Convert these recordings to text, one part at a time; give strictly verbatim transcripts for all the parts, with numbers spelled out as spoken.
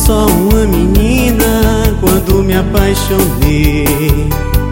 só uma menina quando me apaixonei.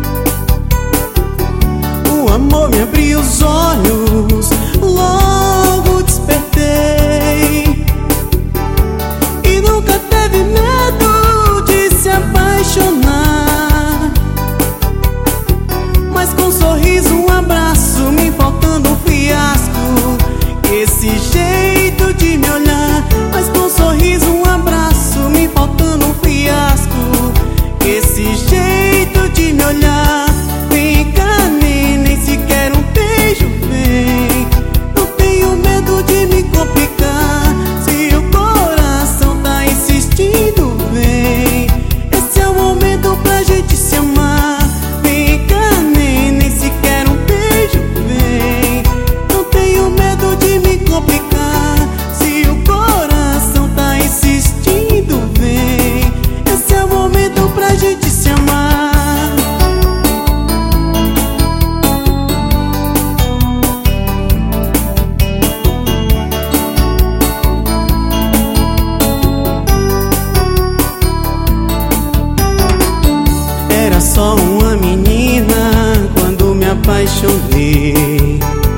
O amor me abriu os olhos, logo despertei. E nunca teve medo de se apaixonar. Mas com um sorriso, um abraço, me faltando um fiasco. Esse jeito de me olhar. Mas com um sorriso, um abraço, me faltando um fiasco. Esse jeito de me olhar. Vem cá, nem, nem sequer um beijo vem. Não tenho medo de me complicar. Se o coração tá insistindo, vem. Esse é o momento pra gente se amar. Vem cá, nem, nem sequer um beijo vem. Não tenho medo de me complicar. Se o coração tá insistindo, vem. Esse é o momento pra gente se amar. Era só uma menina quando me apaixonei.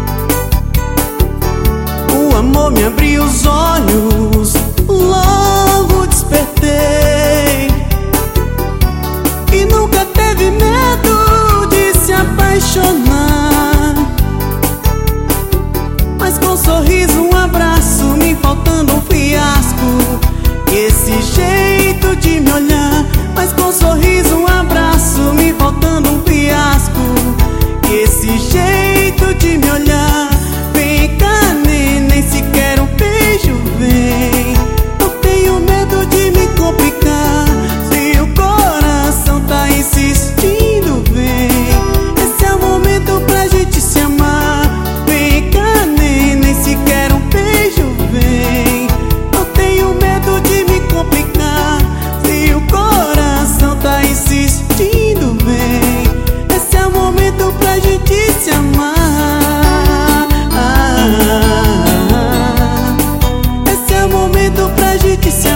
O amor me abriu os olhos, logo despertei. E nunca teve medo de se apaixonar. Mas com um sorriso, um abraço, me faltando um fiasco. Esse jeito de me olhar. Mas com um sorriso, um abraço, me faltando um fiasco. Esse jeito de me olhar. Vem cá, nem, nem sequer um beijo vem. Não tenho medo de me complicar. Se o coração tá insistindo, vem. Esse é o momento pra gente se amar. Vem cá, nem, nem sequer um beijo vem. Não tenho medo de me complicar. Se o coração tá insistindo, vem. Esse é o momento pra gente se amar. Esse é o momento pra gente se amar.